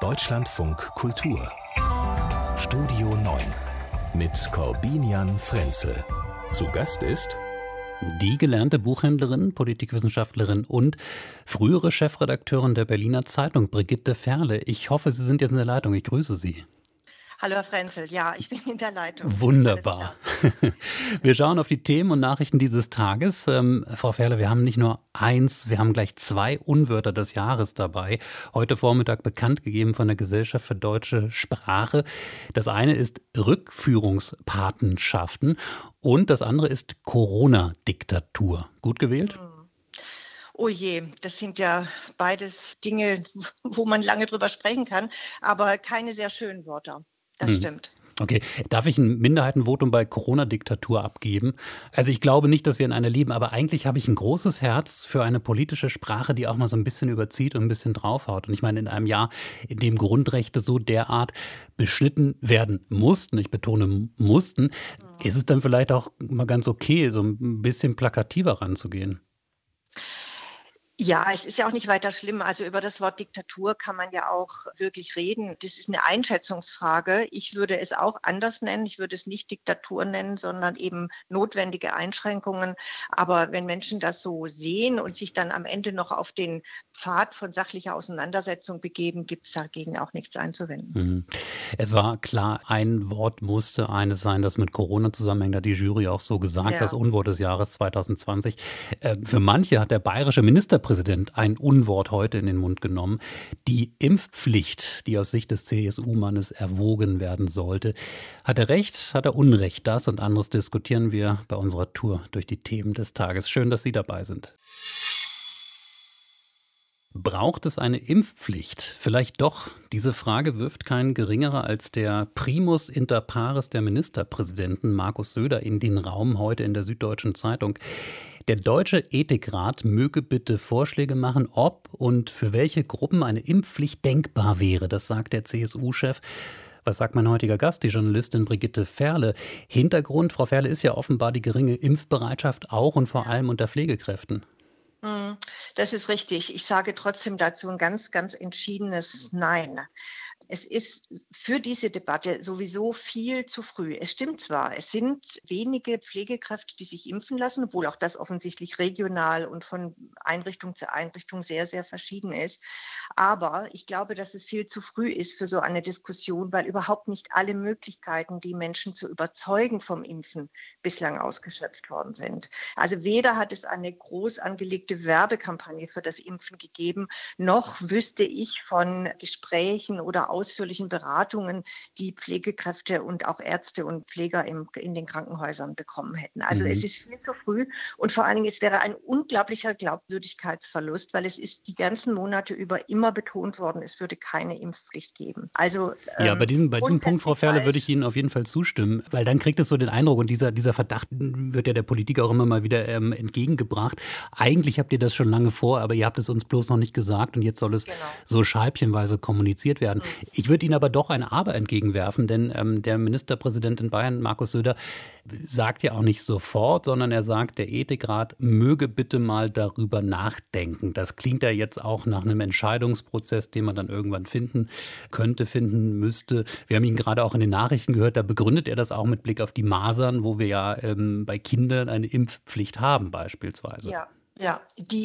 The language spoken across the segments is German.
Deutschlandfunk Kultur Studio 9 mit Corbinian Frenzel. Zu Gast ist die gelernte Buchhändlerin, Politikwissenschaftlerin und frühere Chefredakteurin der Berliner Zeitung, Brigitte Ferle. Ich hoffe, Sie sind jetzt in der Leitung. Ich grüße Sie. Hallo Herr Frenzel, ja, ich bin in der Leitung. Wunderbar. Wir schauen auf die Themen und Nachrichten dieses Tages. Frau Ferle, wir haben nicht nur eins, wir haben gleich 2 Unwörter des Jahres dabei. Heute Vormittag bekannt gegeben von der Gesellschaft für deutsche Sprache. Das eine ist Rückführungspatenschaften und das andere ist Corona-Diktatur. Gut gewählt? Oh je, das sind ja beides Dinge, wo man lange drüber sprechen kann, aber keine sehr schönen Wörter. Das stimmt. Okay, darf ich ein Minderheitenvotum bei Corona-Diktatur abgeben? Also ich glaube nicht, dass wir in einer leben, aber eigentlich habe ich ein großes Herz für eine politische Sprache, die auch mal so ein bisschen überzieht und ein bisschen draufhaut. Und ich meine, in einem Jahr, in dem Grundrechte so derart beschnitten werden mussten, ich betone mussten, ist es dann vielleicht auch mal ganz okay, so ein bisschen plakativer ranzugehen. Ja, es ist ja auch nicht weiter schlimm. Also über das Wort Diktatur kann man ja auch wirklich reden. Das ist eine Einschätzungsfrage. Ich würde es auch anders nennen. Ich würde es nicht Diktatur nennen, sondern eben notwendige Einschränkungen. Aber wenn Menschen das so sehen und sich dann am Ende noch auf den Pfad von sachlicher Auseinandersetzung begeben, gibt es dagegen auch nichts einzuwenden. Es war klar, ein Wort musste eines sein, das mit Corona zusammenhängt, hat die Jury auch so gesagt, das Unwort des Jahres 2020. Für manche hat der bayerische Ministerpräsident ein Unwort heute in den Mund genommen. Die Impfpflicht, die aus Sicht des CSU-Mannes erwogen werden sollte. Hat er recht, hat er Unrecht? Das und anderes diskutieren wir bei unserer Tour durch die Themen des Tages. Schön, dass Sie dabei sind. Braucht es eine Impfpflicht? Vielleicht doch. Diese Frage wirft kein geringerer als der Primus inter pares der Ministerpräsidenten, Markus Söder, in den Raum heute in der Süddeutschen Zeitung. Der Deutsche Ethikrat möge bitte Vorschläge machen, ob und für welche Gruppen eine Impfpflicht denkbar wäre. Das sagt der CSU-Chef. Was sagt mein heutiger Gast, die Journalistin Brigitte Ferle? Hintergrund, Frau Ferle, ist ja offenbar die geringe Impfbereitschaft auch und vor allem unter Pflegekräften. Das ist richtig. Ich sage trotzdem dazu ein ganz, ganz entschiedenes Nein. Es ist für diese Debatte sowieso viel zu früh. Es stimmt zwar, es sind wenige Pflegekräfte, die sich impfen lassen, obwohl auch das offensichtlich regional und von Einrichtung zu Einrichtung sehr, sehr verschieden ist. Aber ich glaube, dass es viel zu früh ist für so eine Diskussion, weil überhaupt nicht alle Möglichkeiten, die Menschen zu überzeugen vom Impfen, bislang ausgeschöpft worden sind. Also weder hat es eine groß angelegte Werbekampagne für das Impfen gegeben, noch wüsste ich von Gesprächen oder ausführlichen Beratungen, die Pflegekräfte und auch Ärzte und Pfleger in den Krankenhäusern bekommen hätten. Also es ist viel zu früh und vor allen Dingen, es wäre ein unglaublicher Glaubwürdigkeitsverlust, weil es ist die ganzen Monate über immer betont worden, es würde keine Impfpflicht geben. Also ja, bei diesem Punkt, Frau Ferle, würde ich Ihnen auf jeden Fall zustimmen, weil dann kriegt es so den Eindruck, und dieser Verdacht wird ja der Politik auch immer mal wieder entgegengebracht. Eigentlich habt ihr das schon lange vor, aber ihr habt es uns bloß noch nicht gesagt und jetzt soll es so scheibchenweise kommuniziert werden. Ich würde Ihnen aber doch ein Aber entgegenwerfen, denn der Ministerpräsident in Bayern, Markus Söder, sagt ja auch nicht sofort, sondern er sagt, der Ethikrat möge bitte mal darüber nachdenken. Das klingt ja jetzt auch nach einem Entscheidungsprozess, den man dann irgendwann finden müsste. Wir haben ihn gerade auch in den Nachrichten gehört, da begründet er das auch mit Blick auf die Masern, wo wir ja bei Kindern eine Impfpflicht haben beispielsweise. Ja,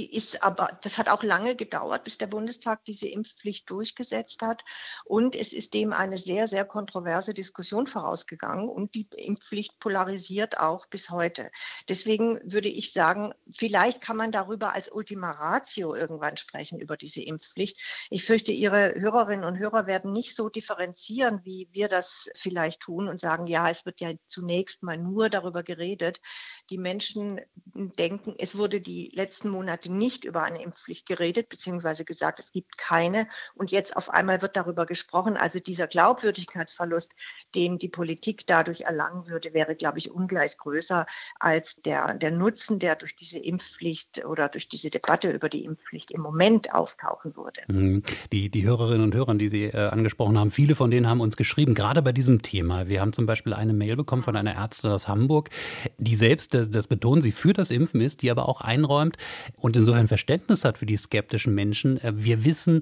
das hat auch lange gedauert, bis der Bundestag diese Impfpflicht durchgesetzt hat. Und es ist dem eine sehr, sehr kontroverse Diskussion vorausgegangen. Und die Impfpflicht polarisiert auch bis heute. Deswegen würde ich sagen, vielleicht kann man darüber als Ultima Ratio irgendwann sprechen, über diese Impfpflicht. Ich fürchte, Ihre Hörerinnen und Hörer werden nicht so differenzieren, wie wir das vielleicht tun und sagen, ja, es wird ja zunächst mal nur darüber geredet. Die Menschen denken, es wurde die letzten Monate nicht über eine Impfpflicht geredet, beziehungsweise gesagt, es gibt keine. Und jetzt auf einmal wird darüber gesprochen. Also dieser Glaubwürdigkeitsverlust, den die Politik dadurch erlangen würde, wäre, glaube ich, ungleich größer als der Nutzen, der durch diese Impfpflicht oder durch diese Debatte über die Impfpflicht im Moment auftauchen würde. Die Hörerinnen und Hörer, die Sie angesprochen haben, viele von denen haben uns geschrieben, gerade bei diesem Thema. Wir haben zum Beispiel eine Mail bekommen von einer Ärztin aus Hamburg, die selbst, das betonen sie, für das Impfen ist, die aber auch einräumt und insofern Verständnis hat für die skeptischen Menschen. Wir wissen,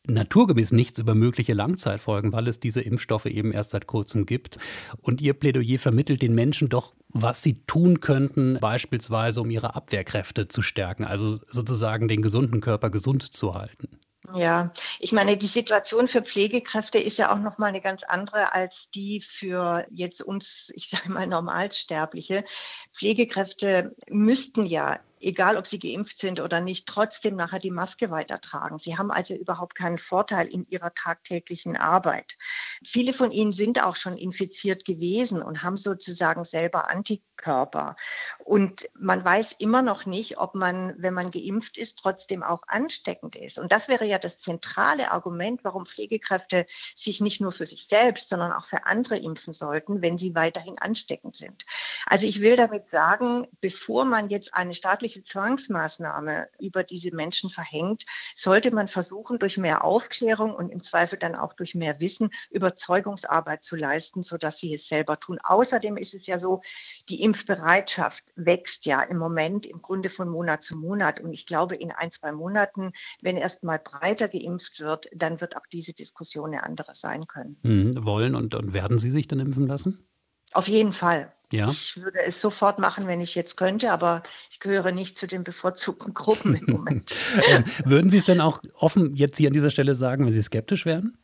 naturgemäß nichts über mögliche Langzeitfolgen, weil es diese Impfstoffe eben erst seit kurzem gibt. Und Ihr Plädoyer vermittelt den Menschen doch, was sie tun könnten, beispielsweise um ihre Abwehrkräfte zu stärken, also sozusagen den gesunden Körper gesund zu halten. Ja, ich meine, die Situation für Pflegekräfte ist ja auch noch mal eine ganz andere als die für jetzt uns, ich sage mal, Normalsterbliche. Pflegekräfte müssten ja, egal ob sie geimpft sind oder nicht, trotzdem nachher die Maske weitertragen. Sie haben also überhaupt keinen Vorteil in ihrer tagtäglichen Arbeit. Viele von ihnen sind auch schon infiziert gewesen und haben sozusagen selber Antikörper. Und man weiß immer noch nicht, ob man, wenn man geimpft ist, trotzdem auch ansteckend ist. Und das wäre ja das zentrale Argument, warum Pflegekräfte sich nicht nur für sich selbst, sondern auch für andere impfen sollten, wenn sie weiterhin ansteckend sind. Also ich will damit sagen, bevor man jetzt eine staatliche Zwangsmaßnahme über diese Menschen verhängt, sollte man versuchen, durch mehr Aufklärung und im Zweifel dann auch durch mehr Wissen Überzeugungsarbeit zu leisten, sodass sie es selber tun. Außerdem ist es ja so, die Impfbereitschaft wächst ja im Moment im Grunde von Monat zu Monat. Und ich glaube, in 1-2 Monaten, wenn erst mal breiter geimpft wird, dann wird auch diese Diskussion eine andere sein können. Wollen und werden Sie sich dann impfen lassen? Auf jeden Fall. Ja. Ich würde es sofort machen, wenn ich jetzt könnte, aber ich gehöre nicht zu den bevorzugten Gruppen im Moment. Würden Sie es denn auch offen jetzt hier an dieser Stelle sagen, wenn Sie skeptisch wären?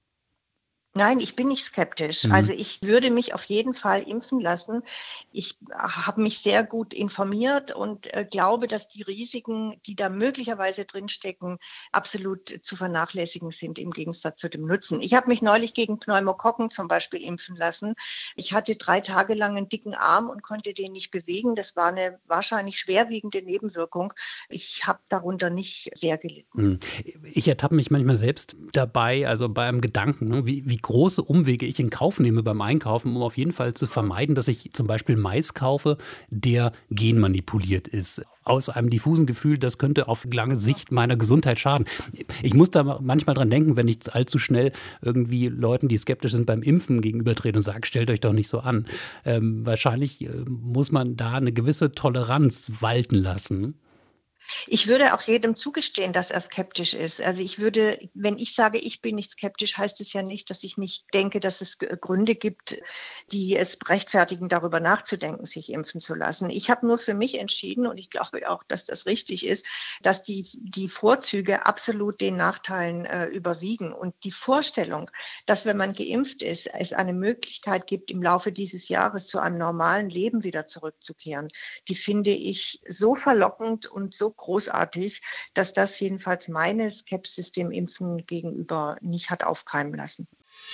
Nein, ich bin nicht skeptisch. Also ich würde mich auf jeden Fall impfen lassen. Ich habe mich sehr gut informiert und glaube, dass die Risiken, die da möglicherweise drinstecken, absolut zu vernachlässigen sind im Gegensatz zu dem Nutzen. Ich habe mich neulich gegen Pneumokokken zum Beispiel impfen lassen. Ich hatte 3 Tage lang einen dicken Arm und konnte den nicht bewegen. Das war eine wahrscheinlich schwerwiegende Nebenwirkung. Ich habe darunter nicht sehr gelitten. Ich ertappe mich manchmal selbst dabei, also beim Gedanken, wie große Umwege ich in Kauf nehme beim Einkaufen, um auf jeden Fall zu vermeiden, dass ich zum Beispiel Mais kaufe, der genmanipuliert ist. Aus einem diffusen Gefühl, das könnte auf lange Sicht meiner Gesundheit schaden. Ich muss da manchmal dran denken, wenn ich allzu schnell irgendwie Leuten, die skeptisch sind, beim Impfen gegenübertrete und sage, stellt euch doch nicht so an. Wahrscheinlich muss man da eine gewisse Toleranz walten lassen. Ich würde auch jedem zugestehen, dass er skeptisch ist. Also ich würde, wenn ich sage, ich bin nicht skeptisch, heißt es ja nicht, dass ich nicht denke, dass es Gründe gibt, die es rechtfertigen, darüber nachzudenken, sich impfen zu lassen. Ich habe nur für mich entschieden, und ich glaube auch, dass das richtig ist, dass die Vorzüge absolut den Nachteilen überwiegen. Und die Vorstellung, dass wenn man geimpft ist, es eine Möglichkeit gibt, im Laufe dieses Jahres zu einem normalen Leben wieder zurückzukehren, die finde ich so verlockend und so großartig, dass das jedenfalls meine Skepsis dem Impfen gegenüber nicht hat aufkeimen lassen.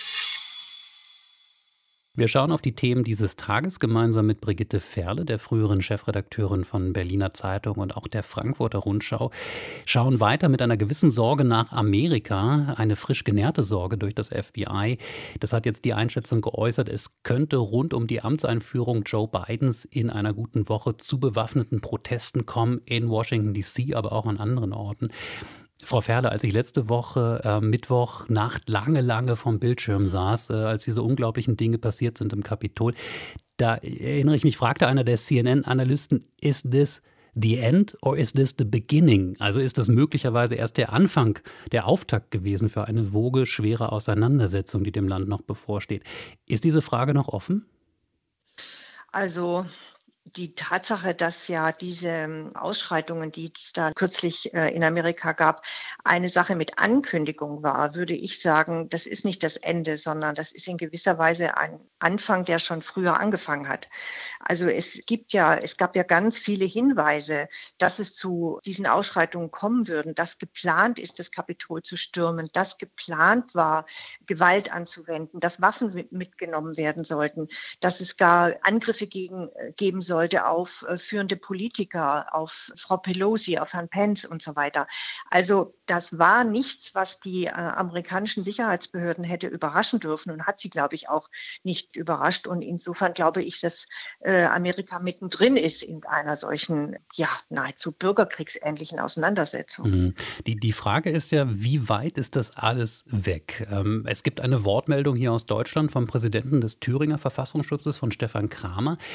Wir schauen auf die Themen dieses Tages gemeinsam mit Brigitte Ferle, der früheren Chefredakteurin von Berliner Zeitung und auch der Frankfurter Rundschau. Schauen weiter mit einer gewissen Sorge nach Amerika, eine frisch genährte Sorge durch das FBI. Das hat jetzt die Einschätzung geäußert, es könnte rund um die Amtseinführung Joe Bidens in einer guten Woche zu bewaffneten Protesten kommen, in Washington D.C., aber auch an anderen Orten. Frau Ferle, als ich letzte Woche Mittwochnacht lange vom Bildschirm saß, als diese unglaublichen Dinge passiert sind im Kapitol, da erinnere ich mich, fragte einer der CNN-Analysten, is this the end or is this the beginning? Also ist das möglicherweise erst der Anfang, der Auftakt gewesen für eine Woge schwerer Auseinandersetzung, die dem Land noch bevorsteht. Ist diese Frage noch offen? Also die Tatsache, dass ja diese Ausschreitungen, die es da kürzlich in Amerika gab, eine Sache mit Ankündigung war, würde ich sagen, das ist nicht das Ende, sondern das ist in gewisser Weise ein Anfang, der schon früher angefangen hat. Also es gab ja ganz viele Hinweise, dass es zu diesen Ausschreitungen kommen würden, dass geplant ist, das Kapitol zu stürmen, dass geplant war, Gewalt anzuwenden, dass Waffen mitgenommen werden sollten, dass es gar Angriffe geben sollte auf führende Politiker, auf Frau Pelosi, auf Herrn Pence und so weiter. Also das war nichts, was die amerikanischen Sicherheitsbehörden hätte überraschen dürfen und hat sie, glaube ich, auch nicht überrascht. Und insofern glaube ich, dass Amerika mittendrin ist in einer solchen, ja, nahezu bürgerkriegsähnlichen Auseinandersetzung. Die Frage ist ja, wie weit ist das alles weg? Es gibt eine Wortmeldung hier aus Deutschland vom Präsidenten des Thüringer Verfassungsschutzes, von Stefan Kramer.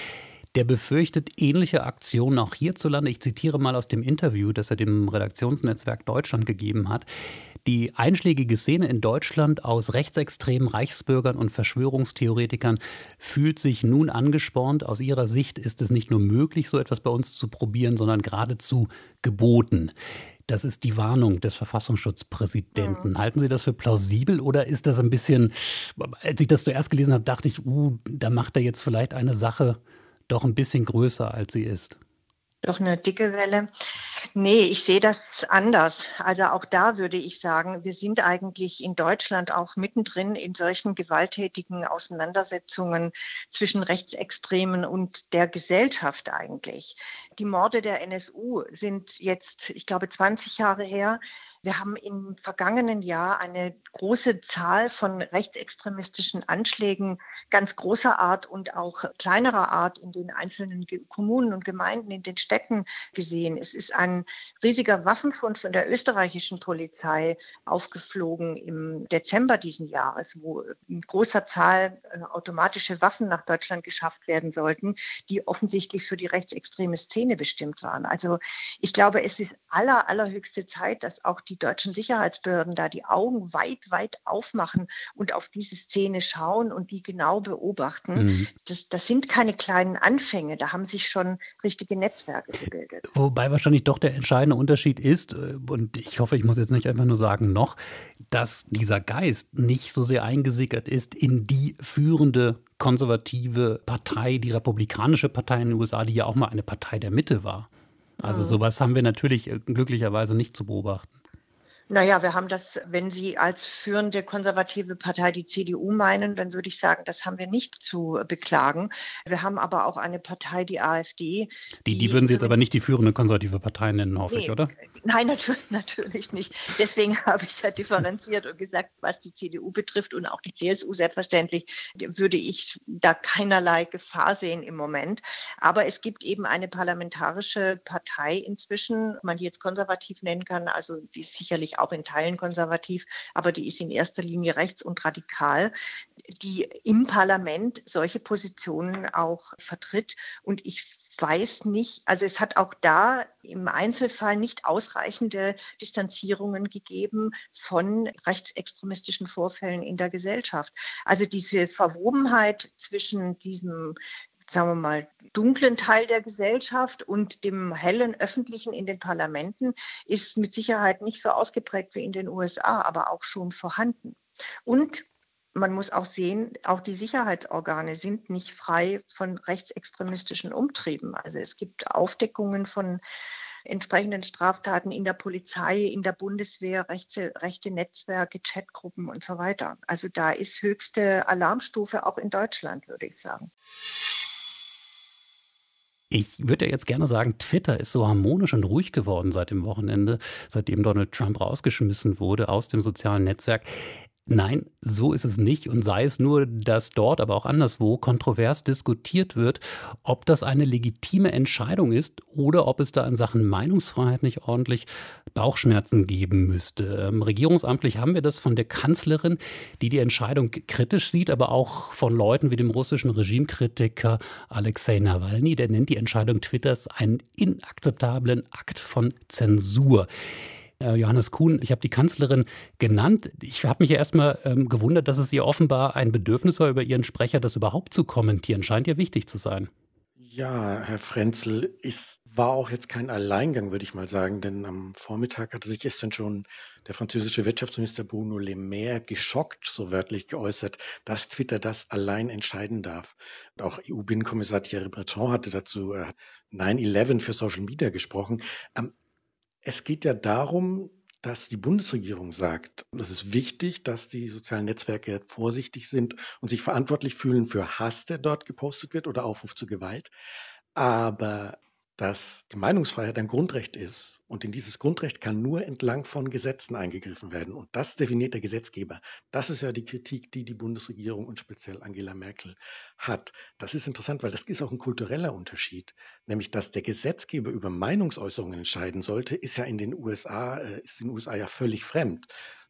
Der befürchtet ähnliche Aktionen auch hierzulande. Ich zitiere mal aus dem Interview, das er dem Redaktionsnetzwerk Deutschland gegeben hat. Die einschlägige Szene in Deutschland aus rechtsextremen Reichsbürgern und Verschwörungstheoretikern fühlt sich nun angespornt. Aus ihrer Sicht ist es nicht nur möglich, so etwas bei uns zu probieren, sondern geradezu geboten. Das ist die Warnung des Verfassungsschutzpräsidenten. Halten Sie das für plausibel oder ist das ein bisschen, als ich das zuerst gelesen habe, dachte ich, da macht er jetzt vielleicht eine Sache doch ein bisschen größer, als sie ist? Doch eine dicke Welle. Nee, ich sehe das anders. Also auch da würde ich sagen, wir sind eigentlich in Deutschland auch mittendrin in solchen gewalttätigen Auseinandersetzungen zwischen Rechtsextremen und der Gesellschaft eigentlich. Die Morde der NSU sind jetzt, ich glaube, 20 Jahre her. Wir haben im vergangenen Jahr eine große Zahl von rechtsextremistischen Anschlägen ganz großer Art und auch kleinerer Art in den einzelnen Kommunen und Gemeinden, in den Städten gesehen. Es ist ein riesiger Waffenfund von der österreichischen Polizei aufgeflogen im Dezember diesen Jahres, wo in großer Zahl automatische Waffen nach Deutschland geschafft werden sollten, die offensichtlich für die rechtsextreme Szene bestimmt waren. Also ich glaube, es ist allerhöchste Zeit, dass auch die deutschen Sicherheitsbehörden da die Augen weit aufmachen und auf diese Szene schauen und die genau beobachten. Das sind keine kleinen Anfänge, da haben sich schon richtige Netzwerke gebildet. Wobei wahrscheinlich doch der entscheidende Unterschied ist, und ich hoffe, ich muss jetzt nicht einfach nur sagen noch, dass dieser Geist nicht so sehr eingesickert ist in die führende konservative Partei, die Republikanische Partei in den USA, die ja auch mal eine Partei der Mitte war. Also sowas haben wir natürlich glücklicherweise nicht zu beobachten. Naja, wir haben das, wenn Sie als führende konservative Partei die CDU meinen, dann würde ich sagen, das haben wir nicht zu beklagen. Wir haben aber auch eine Partei, die AfD. Die würden Sie jetzt aber nicht die führende konservative Partei nennen, hoffe ich, oder? Nein, natürlich nicht. Deswegen habe ich ja differenziert und gesagt, was die CDU betrifft und auch die CSU selbstverständlich, würde ich da keinerlei Gefahr sehen im Moment. Aber es gibt eben eine parlamentarische Partei inzwischen, man die jetzt konservativ nennen kann, also die ist sicherlich auch in Teilen konservativ, aber die ist in erster Linie rechts und radikal, die im Parlament solche Positionen auch vertritt. Und ich weiß nicht, also es hat auch da im Einzelfall nicht ausreichende Distanzierungen gegeben von rechtsextremistischen Vorfällen in der Gesellschaft. Also diese Verwobenheit zwischen diesem, sagen wir mal, dunklen Teil der Gesellschaft und dem hellen Öffentlichen in den Parlamenten ist mit Sicherheit nicht so ausgeprägt wie in den USA, aber auch schon vorhanden. Und man muss auch sehen, auch die Sicherheitsorgane sind nicht frei von rechtsextremistischen Umtrieben. Also es gibt Aufdeckungen von entsprechenden Straftaten in der Polizei, in der Bundeswehr, rechte Netzwerke, Chatgruppen und so weiter. Also da ist höchste Alarmstufe auch in Deutschland, würde ich sagen. Ich würde ja jetzt gerne sagen, Twitter ist so harmonisch und ruhig geworden seit dem Wochenende, seitdem Donald Trump rausgeschmissen wurde aus dem sozialen Netzwerk. Nein, so ist es nicht und sei es nur, dass dort, aber auch anderswo kontrovers diskutiert wird, ob das eine legitime Entscheidung ist oder ob es da in Sachen Meinungsfreiheit nicht ordentlich Bauchschmerzen geben müsste. Regierungsamtlich haben wir das von der Kanzlerin, die Entscheidung kritisch sieht, aber auch von Leuten wie dem russischen Regimekritiker Alexei Nawalny, der nennt die Entscheidung Twitters einen inakzeptablen Akt von Zensur. Johannes Kuhn, ich habe die Kanzlerin genannt. Ich habe mich ja erstmal gewundert, dass es ihr offenbar ein Bedürfnis war, über ihren Sprecher das überhaupt zu kommentieren. Scheint ihr wichtig zu sein. Ja, Herr Frenzel, es war auch jetzt kein Alleingang, würde ich mal sagen, denn am Vormittag hatte sich gestern schon der französische Wirtschaftsminister Bruno Le Maire geschockt, so wörtlich geäußert, dass Twitter das allein entscheiden darf. Und auch EU-Binnenkommissar Thierry Breton hatte dazu 9/11 für Social Media gesprochen. Es geht ja darum, dass die Bundesregierung sagt, es ist wichtig, dass die sozialen Netzwerke vorsichtig sind und sich verantwortlich fühlen für Hass, der dort gepostet wird oder Aufruf zur Gewalt. Aber dass die Meinungsfreiheit ein Grundrecht ist und in dieses Grundrecht kann nur entlang von Gesetzen eingegriffen werden. Und das definiert der Gesetzgeber. Das ist ja die Kritik, die die Bundesregierung und speziell Angela Merkel hat. Das ist interessant, weil das ist auch ein kultureller Unterschied. Nämlich, dass der Gesetzgeber über Meinungsäußerungen entscheiden sollte, ist in den USA ja völlig fremd.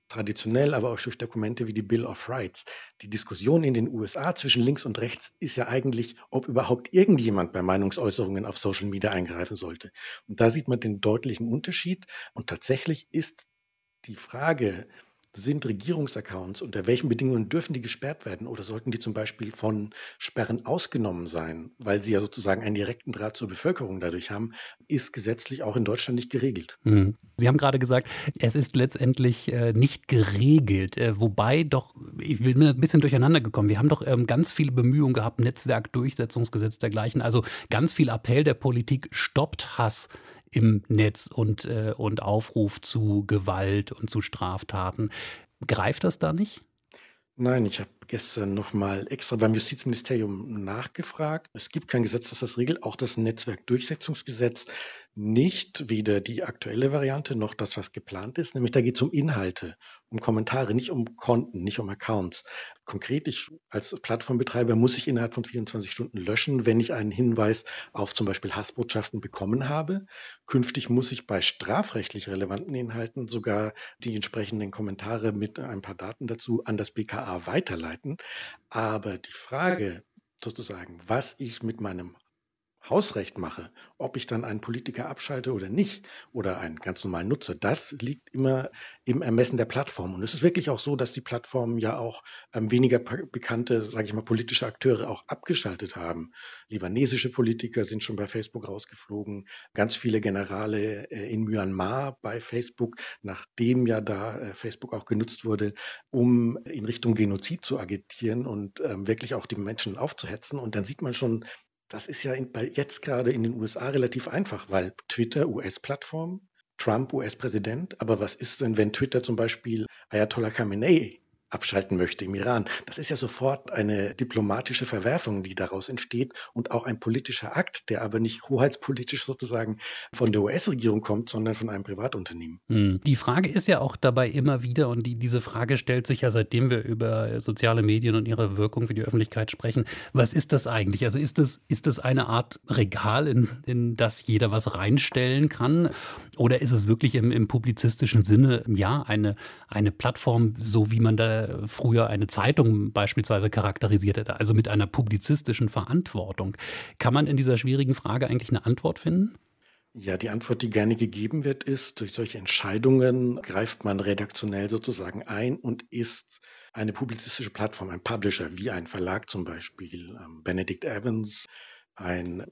traditionell, aber auch durch Dokumente wie die Bill of Rights. Die Diskussion in den USA zwischen links und rechts ist ja eigentlich, ob überhaupt irgendjemand bei Meinungsäußerungen auf Social Media eingreifen sollte. Und da sieht man den deutlichen Unterschied. Und tatsächlich ist die Frage, sind Regierungsaccounts, unter welchen Bedingungen dürfen die gesperrt werden oder sollten die zum Beispiel von Sperren ausgenommen sein, weil sie ja sozusagen einen direkten Draht zur Bevölkerung dadurch haben, ist gesetzlich auch in Deutschland nicht geregelt. Sie haben gerade gesagt, es ist letztendlich nicht geregelt, wobei doch, ich bin ein bisschen durcheinander gekommen, wir haben doch ganz viele Bemühungen gehabt, Netzwerkdurchsetzungsgesetz dergleichen, also ganz viel Appell der Politik, stoppt Hass im Netz und Aufruf zu Gewalt und zu Straftaten. Greift das da nicht? Nein, ich habe gestern nochmal extra beim Justizministerium nachgefragt. Es gibt kein Gesetz, das das regelt, auch das Netzwerkdurchsetzungsgesetz nicht, weder die aktuelle Variante noch das, was geplant ist. Nämlich da geht es um Inhalte, um Kommentare, nicht um Konten, nicht um Accounts. Konkret, ich als Plattformbetreiber muss ich innerhalb von 24 Stunden löschen, wenn ich einen Hinweis auf zum Beispiel Hassbotschaften bekommen habe. Künftig muss ich bei strafrechtlich relevanten Inhalten sogar die entsprechenden Kommentare mit ein paar Daten dazu an das BKA weiterleiten. Aber die Frage sozusagen, was ich mit meinem Hausrecht mache, ob ich dann einen Politiker abschalte oder nicht oder einen ganz normalen nutze, das liegt immer im Ermessen der Plattform. Und es ist wirklich auch so, dass die Plattformen ja auch weniger bekannte, sage ich mal, politische Akteure auch abgeschaltet haben. Libanesische Politiker sind schon bei Facebook rausgeflogen, ganz viele Generale in Myanmar bei Facebook, nachdem ja da Facebook auch genutzt wurde, um in Richtung Genozid zu agitieren und wirklich auch die Menschen aufzuhetzen. Und dann sieht man schon, das ist ja jetzt gerade in den USA relativ einfach, weil Twitter US-Plattform, Trump US-Präsident. Aber was ist denn, wenn Twitter zum Beispiel Ayatollah Khamenei abschalten möchte im Iran? Das ist ja sofort eine diplomatische Verwerfung, die daraus entsteht und auch ein politischer Akt, der aber nicht hoheitspolitisch sozusagen von der US-Regierung kommt, sondern von einem Privatunternehmen. Die Frage ist ja auch dabei immer wieder, und diese Frage stellt sich ja, seitdem wir über soziale Medien und ihre Wirkung für die Öffentlichkeit sprechen, was ist das eigentlich? Also ist das eine Art Regal, in das jeder was reinstellen kann? Oder ist es wirklich im publizistischen Sinne, ja, eine Plattform, so wie man da früher eine Zeitung beispielsweise charakterisiert hätte, also mit einer publizistischen Verantwortung? Kann man in dieser schwierigen Frage eigentlich eine Antwort finden? Ja, die Antwort, die gerne gegeben wird, ist, durch solche Entscheidungen greift man redaktionell sozusagen ein und ist eine publizistische Plattform, ein Publisher, wie ein Verlag zum Beispiel. Benedict Evans, ein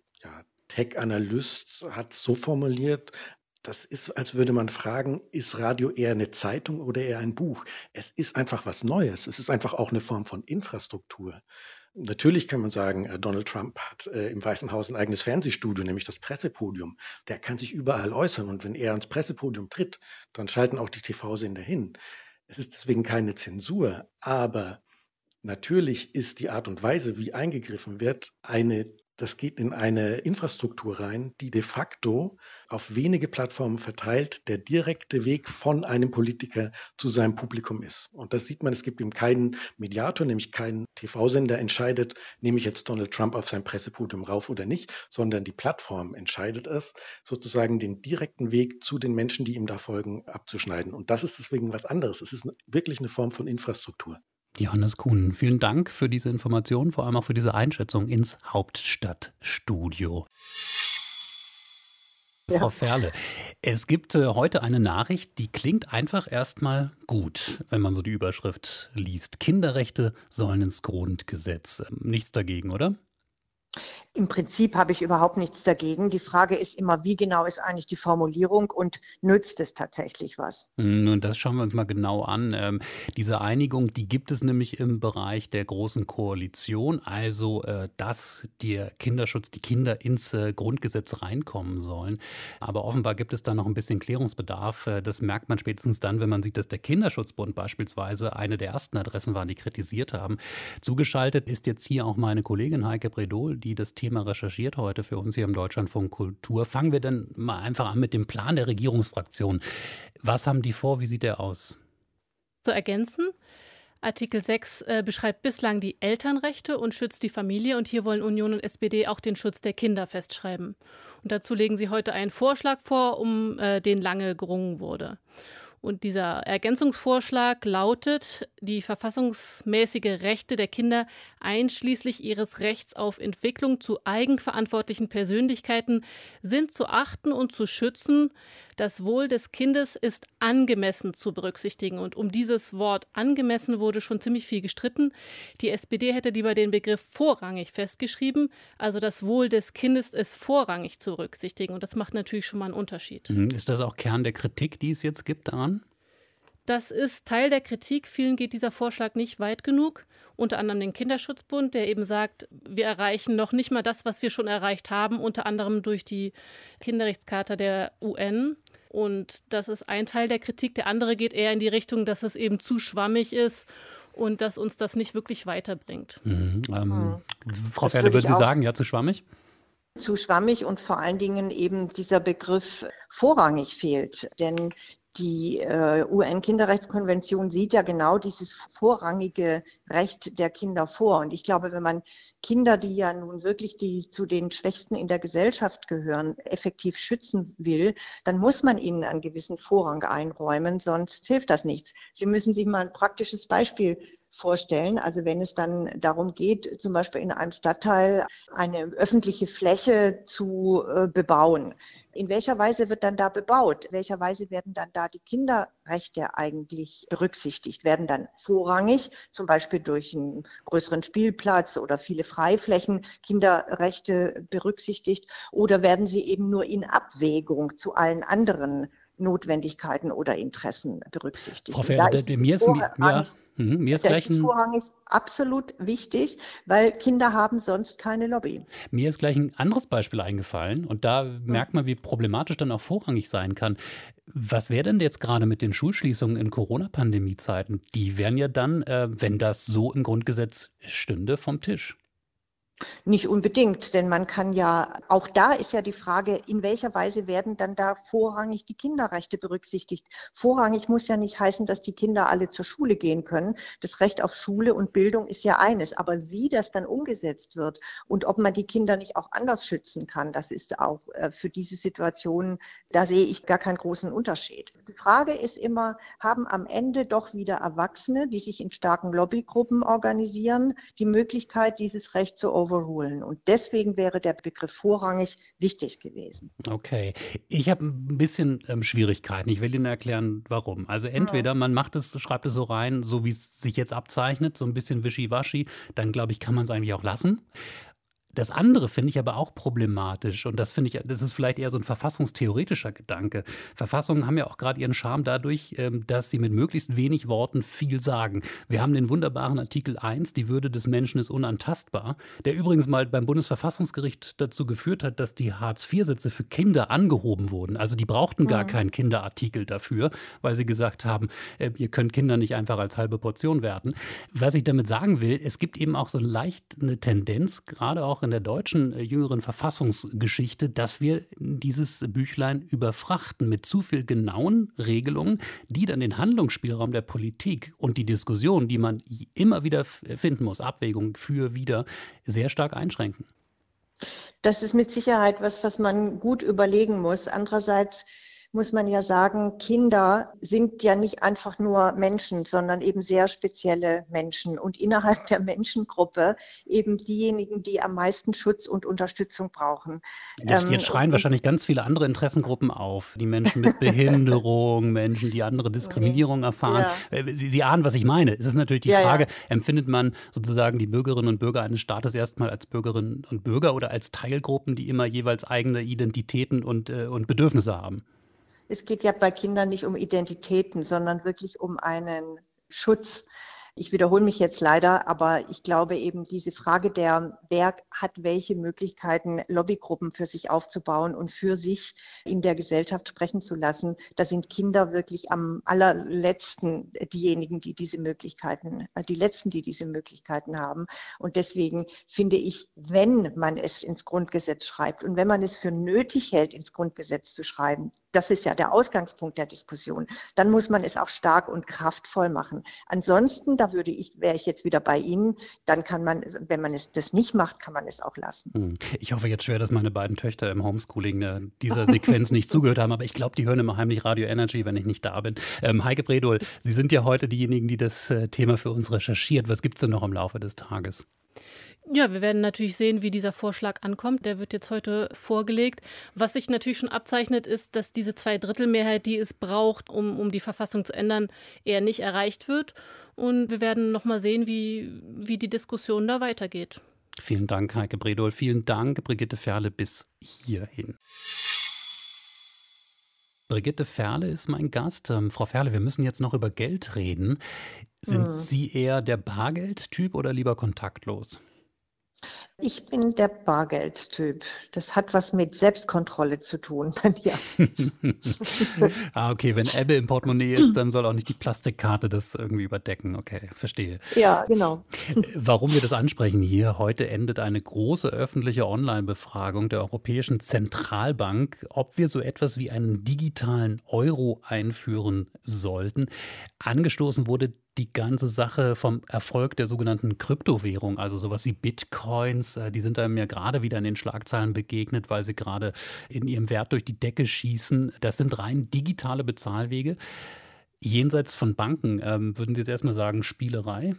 Tech-Analyst, hat so formuliert, das ist, als würde man fragen, ist Radio eher eine Zeitung oder eher ein Buch? Es ist einfach was Neues. Es ist einfach auch eine Form von Infrastruktur. Natürlich kann man sagen, Donald Trump hat im Weißen Haus ein eigenes Fernsehstudio, nämlich das Pressepodium. Der kann sich überall äußern und wenn er ans Pressepodium tritt, dann schalten auch die TV-Sender hin. Es ist deswegen keine Zensur, aber natürlich ist die Art und Weise, wie eingegriffen wird, das geht in eine Infrastruktur rein, die de facto auf wenige Plattformen verteilt der direkte Weg von einem Politiker zu seinem Publikum ist. Und das sieht man, es gibt eben keinen Mediator, nämlich keinen TV-Sender entscheidet, nehme ich jetzt Donald Trump auf sein Pressepodium rauf oder nicht, sondern die Plattform entscheidet es, sozusagen den direkten Weg zu den Menschen, die ihm da folgen, abzuschneiden. Und das ist deswegen was anderes. Es ist wirklich eine Form von Infrastruktur. Johannes Kuhn, vielen Dank für diese Informationen, vor allem auch für diese Einschätzung ins Hauptstadtstudio. Ja. Frau Ferle, es gibt heute eine Nachricht, die klingt einfach erstmal gut, wenn man so die Überschrift liest. Kinderrechte sollen ins Grundgesetz. Nichts dagegen, oder? Im Prinzip habe ich überhaupt nichts dagegen. Die Frage ist immer, wie genau ist eigentlich die Formulierung und nützt es tatsächlich was? Nun, das schauen wir uns mal genau an. Diese Einigung, die gibt es nämlich im Bereich der Großen Koalition, also dass der Kinderschutz, die Kinder ins Grundgesetz reinkommen sollen. Aber offenbar gibt es da noch ein bisschen Klärungsbedarf. Das merkt man spätestens dann, wenn man sieht, dass der Kinderschutzbund beispielsweise eine der ersten Adressen war, die kritisiert haben. Zugeschaltet ist jetzt hier auch meine Kollegin Heike Bredol, die das Thema recherchiert heute für uns hier im Deutschlandfunk Kultur. Fangen wir dann mal einfach an mit dem Plan der Regierungsfraktion. Was haben die vor? Wie sieht der aus? Zu ergänzen, Artikel 6 beschreibt bislang die Elternrechte und schützt die Familie. Und hier wollen Union und SPD auch den Schutz der Kinder festschreiben. Und dazu legen sie heute einen Vorschlag vor, um den lange gerungen wurde. Und dieser Ergänzungsvorschlag lautet, die verfassungsmäßige Rechte der Kinder einschließlich ihres Rechts auf Entwicklung zu eigenverantwortlichen Persönlichkeiten sind zu achten und zu schützen. Das Wohl des Kindes ist angemessen zu berücksichtigen. Und um dieses Wort angemessen wurde schon ziemlich viel gestritten. Die SPD hätte lieber den Begriff vorrangig festgeschrieben. Also das Wohl des Kindes ist vorrangig zu berücksichtigen. Und das macht natürlich schon mal einen Unterschied. Ist das auch Kern der Kritik, die es jetzt gibt daran? Das ist Teil der Kritik. Vielen geht dieser Vorschlag nicht weit genug. Unter anderem den Kinderschutzbund, der eben sagt, wir erreichen noch nicht mal das, was wir schon erreicht haben, unter anderem durch die Kinderrechtscharta der UN. Und das ist ein Teil der Kritik. Der andere geht eher in die Richtung, dass es eben zu schwammig ist und dass uns das nicht wirklich weiterbringt. Frau Ferle, würden Sie sagen, ja, zu schwammig? Zu schwammig und vor allen Dingen eben dieser Begriff vorrangig fehlt. Denn die UN-Kinderrechtskonvention sieht ja genau dieses vorrangige Recht der Kinder vor. Und ich glaube, wenn man Kinder, die ja nun wirklich zu den Schwächsten in der Gesellschaft gehören, effektiv schützen will, dann muss man ihnen einen gewissen Vorrang einräumen, sonst hilft das nichts. Sie müssen sich mal ein praktisches Beispiel vorstellen. Also wenn es dann darum geht, zum Beispiel in einem Stadtteil eine öffentliche Fläche zu bebauen. In welcher Weise wird dann da bebaut? In welcher Weise werden dann da die Kinderrechte eigentlich berücksichtigt? Werden dann vorrangig, zum Beispiel durch einen größeren Spielplatz oder viele Freiflächen, Kinderrechte berücksichtigt? Oder werden sie eben nur in Abwägung zu allen anderen Notwendigkeiten oder Interessen berücksichtigt? Frau Ferle, mir ist gleich vorrangig absolut wichtig, weil Kinder haben sonst keine Lobby. Mir ist gleich ein anderes Beispiel eingefallen und da merkt man, wie problematisch dann auch vorrangig sein kann. Was wäre denn jetzt gerade mit den Schulschließungen in Corona-Pandemie-Zeiten? Die wären ja dann, wenn das so im Grundgesetz stünde, vom Tisch. Nicht unbedingt, denn man kann ja, auch da ist ja die Frage, in welcher Weise werden dann da vorrangig die Kinderrechte berücksichtigt. Vorrangig muss ja nicht heißen, dass die Kinder alle zur Schule gehen können. Das Recht auf Schule und Bildung ist ja eines, aber wie das dann umgesetzt wird und ob man die Kinder nicht auch anders schützen kann, das ist auch für diese Situation, da sehe ich gar keinen großen Unterschied. Die Frage ist immer, haben am Ende doch wieder Erwachsene, die sich in starken Lobbygruppen organisieren, die Möglichkeit, dieses Recht zu overrulen. Und deswegen wäre der Begriff vorrangig wichtig gewesen. Okay, ich habe ein bisschen Schwierigkeiten. Ich will Ihnen erklären, warum. Also entweder man schreibt es so rein, so wie es sich jetzt abzeichnet, so ein bisschen wischiwaschi, dann glaube ich, kann man es eigentlich auch lassen. Das andere finde ich aber auch problematisch und das ist vielleicht eher so ein verfassungstheoretischer Gedanke. Verfassungen haben ja auch gerade ihren Charme dadurch, dass sie mit möglichst wenig Worten viel sagen. Wir haben den wunderbaren Artikel 1, die Würde des Menschen ist unantastbar, der übrigens mal beim Bundesverfassungsgericht dazu geführt hat, dass die Hartz-IV-Sätze für Kinder angehoben wurden. Also die brauchten gar keinen Kinderartikel dafür, weil sie gesagt haben, ihr könnt Kinder nicht einfach als halbe Portion werten. Was ich damit sagen will, es gibt eben auch so leicht eine Tendenz, gerade auch in der deutschen jüngeren Verfassungsgeschichte, dass wir dieses Büchlein überfrachten mit zu viel genauen Regelungen, die dann den Handlungsspielraum der Politik und die Diskussion, die man immer wieder finden muss, Abwägung für, wider, sehr stark einschränken. Das ist mit Sicherheit was man gut überlegen muss. Andererseits muss man ja sagen, Kinder sind ja nicht einfach nur Menschen, sondern eben sehr spezielle Menschen. Und innerhalb der Menschengruppe eben diejenigen, die am meisten Schutz und Unterstützung brauchen. Jetzt schreien wahrscheinlich ganz viele andere Interessengruppen auf. Die Menschen mit Behinderung, Menschen, die andere Diskriminierung erfahren. Ja. Sie ahnen, was ich meine. Es ist natürlich die Frage, empfindet man sozusagen die Bürgerinnen und Bürger eines Staates erstmal als Bürgerinnen und Bürger oder als Teilgruppen, die immer jeweils eigene Identitäten und Bedürfnisse haben? Es geht ja bei Kindern nicht um Identitäten, sondern wirklich um einen Schutz. Ich wiederhole mich jetzt leider, aber ich glaube eben diese Frage wer hat welche Möglichkeiten, Lobbygruppen für sich aufzubauen und für sich in der Gesellschaft sprechen zu lassen, da sind Kinder wirklich am allerletzten diejenigen, die diese Möglichkeiten haben. Und deswegen finde ich, wenn man es ins Grundgesetz schreibt und wenn man es für nötig hält, ins Grundgesetz zu schreiben, das ist ja der Ausgangspunkt der Diskussion, dann muss man es auch stark und kraftvoll machen. Ansonsten, da da wäre ich jetzt wieder bei Ihnen. Dann kann man, wenn man das nicht macht, kann man es auch lassen. Ich hoffe jetzt schwer, dass meine beiden Töchter im Homeschooling dieser Sequenz nicht zugehört haben, aber ich glaube, die hören immer heimlich Radio Energy, wenn ich nicht da bin. Heike Bredohl, Sie sind ja heute diejenigen, die das Thema für uns recherchiert. Was gibt es denn noch im Laufe des Tages? Ja, wir werden natürlich sehen, wie dieser Vorschlag ankommt. Der wird jetzt heute vorgelegt. Was sich natürlich schon abzeichnet, ist, dass diese Zweidrittelmehrheit, die es braucht, um die Verfassung zu ändern, eher nicht erreicht wird. Und wir werden noch mal sehen, wie die Diskussion da weitergeht. Vielen Dank, Heike Bredohl. Vielen Dank, Brigitte Ferle, bis hierhin. Brigitte Ferle ist mein Gast. Frau Ferle, wir müssen jetzt noch über Geld reden. Sind Sie eher der Bargeldtyp oder lieber kontaktlos? Ich bin der Bargeldtyp. Das hat was mit Selbstkontrolle zu tun bei mir. Okay, wenn Ebbe im Portemonnaie ist, dann soll auch nicht die Plastikkarte das irgendwie überdecken. Okay, verstehe. Ja, genau. Warum wir das ansprechen hier, heute endet eine große öffentliche Online-Befragung der Europäischen Zentralbank, ob wir so etwas wie einen digitalen Euro einführen sollten. Angestoßen wurde die ganze Sache vom Erfolg der sogenannten Kryptowährung, also sowas wie Bitcoins. Die sind einem ja gerade wieder in den Schlagzeilen begegnet, weil sie gerade in ihrem Wert durch die Decke schießen. Das sind rein digitale Bezahlwege. Jenseits von Banken, würden Sie jetzt erstmal sagen, Spielerei?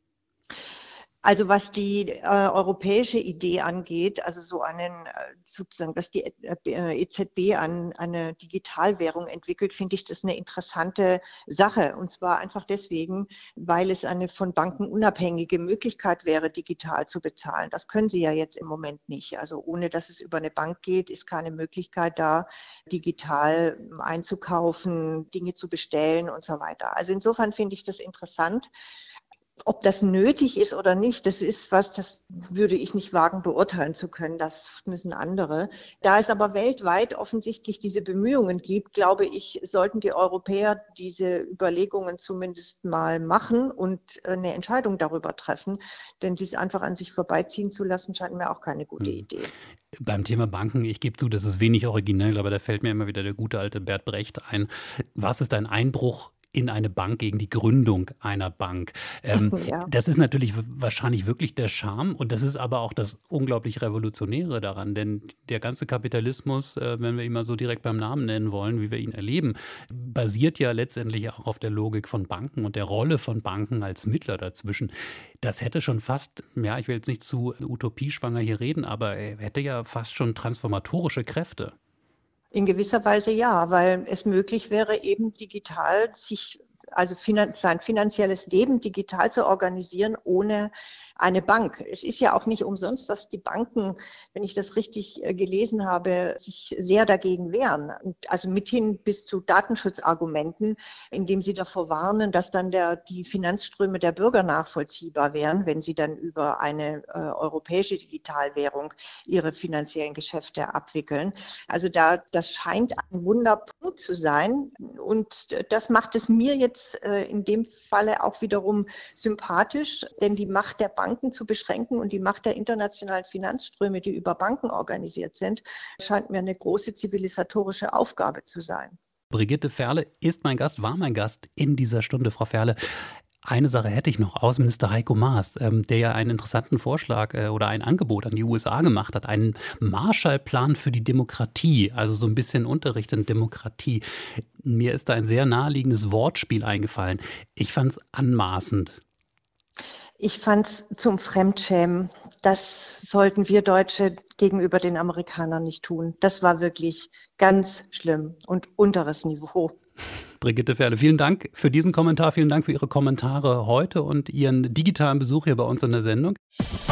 Also was die europäische Idee angeht, also so sozusagen, dass die EZB eine Digitalwährung entwickelt, finde ich das eine interessante Sache. Und zwar einfach deswegen, weil es eine von Banken unabhängige Möglichkeit wäre, digital zu bezahlen. Das können sie ja jetzt im Moment nicht. Also ohne dass es über eine Bank geht, ist keine Möglichkeit da, digital einzukaufen, Dinge zu bestellen und so weiter. Also insofern finde ich das interessant. Ob das nötig ist oder nicht, das würde ich nicht wagen, beurteilen zu können. Das müssen andere. Da es aber weltweit offensichtlich diese Bemühungen gibt, glaube ich, sollten die Europäer diese Überlegungen zumindest mal machen und eine Entscheidung darüber treffen. Denn dies einfach an sich vorbeiziehen zu lassen, scheint mir auch keine gute Idee. Beim Thema Banken, ich gebe zu, das ist wenig originell, aber da fällt mir immer wieder der gute alte Bert Brecht ein. Was ist ein Einbruch in eine Bank gegen die Gründung einer Bank? Ja. Das ist natürlich wahrscheinlich wirklich der Charme und das ist aber auch das unglaublich Revolutionäre daran, denn der ganze Kapitalismus, wenn wir ihn mal so direkt beim Namen nennen wollen, wie wir ihn erleben, basiert ja letztendlich auch auf der Logik von Banken und der Rolle von Banken als Mittler dazwischen. Das hätte schon fast, ja, ich will jetzt nicht zu utopieschwanger hier reden, aber hätte ja fast schon transformatorische Kräfte. In gewisser Weise ja, weil es möglich wäre, eben digital sein finanzielles Leben digital zu organisieren, ohne eine Bank. Es ist ja auch nicht umsonst, dass die Banken, wenn ich das richtig gelesen habe, sich sehr dagegen wehren. Also mithin bis zu Datenschutzargumenten, indem sie davor warnen, dass dann die Finanzströme der Bürger nachvollziehbar wären, wenn sie dann über eine europäische Digitalwährung ihre finanziellen Geschäfte abwickeln. Also das scheint ein Wunderpunkt zu sein. Und das macht es mir jetzt in dem Falle auch wiederum sympathisch, denn die Macht der Banken zu beschränken und die Macht der internationalen Finanzströme, die über Banken organisiert sind, scheint mir eine große zivilisatorische Aufgabe zu sein. Brigitte Ferle ist mein Gast, war mein Gast in dieser Stunde, Frau Ferle. Eine Sache hätte ich noch. Außenminister Heiko Maas, der ja einen interessanten Vorschlag oder ein Angebot an die USA gemacht hat, einen Marshallplan für die Demokratie, also so ein bisschen Unterricht in Demokratie. Mir ist da ein sehr naheliegendes Wortspiel eingefallen. Ich fand es anmaßend. Ich fand es zum Fremdschämen. Das sollten wir Deutsche gegenüber den Amerikanern nicht tun. Das war wirklich ganz schlimm und unteres Niveau. Brigitte Ferle, vielen Dank für diesen Kommentar. Vielen Dank für Ihre Kommentare heute und Ihren digitalen Besuch hier bei uns in der Sendung.